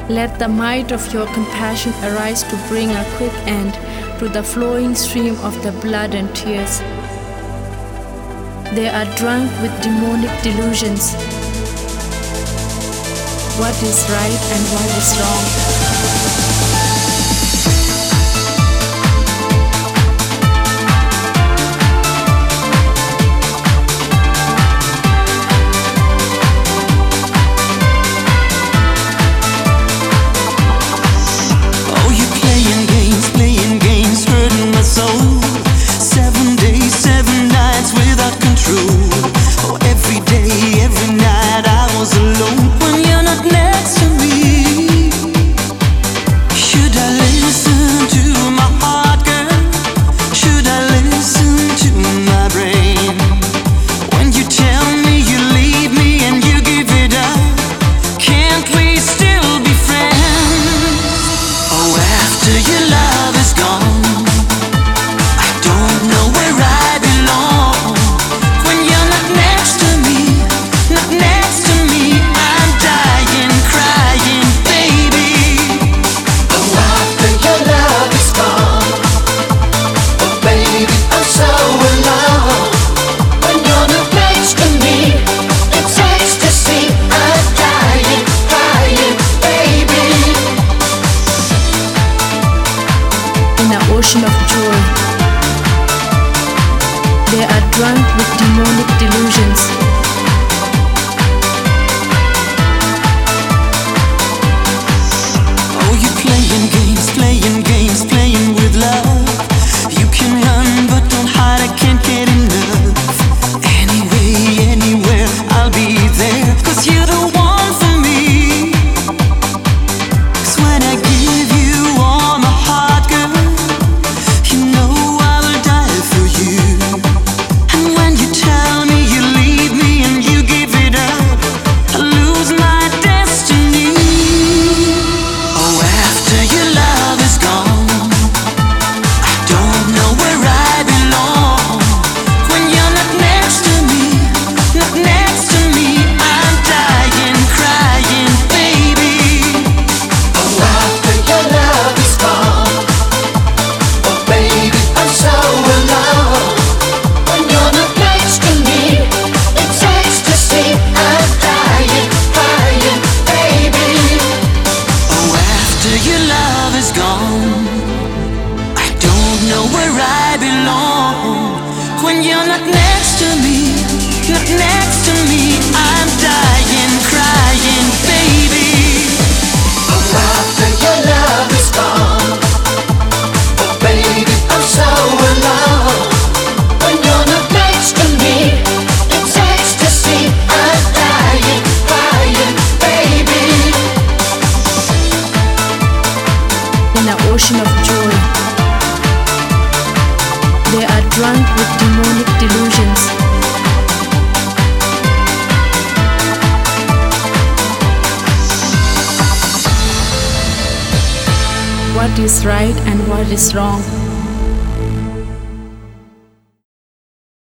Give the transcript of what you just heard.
Let the might of your compassion arise to bring a quick end to the flowing stream of the blood and tears. They are drunk with demonic delusions. What is right and what is wrong? Ocean of joy. They are drunk with demonic delusions. Oh, you're playing games, playing with love. You can run but don't hide, I can't get enough. Anyway, anywhere, I'll be there, 'cause you're the one for me. 'Cause when I give you all my heart, girl, when you're not next to me, not next to me, I'm dying, crying, baby. Oh, after your love is gone, oh baby, I'm so alone. When you're not next to me, it's ecstasy, I'm dying, crying, baby. In an ocean of joy, they are drunk with demonic delusions. What is right and what is wrong?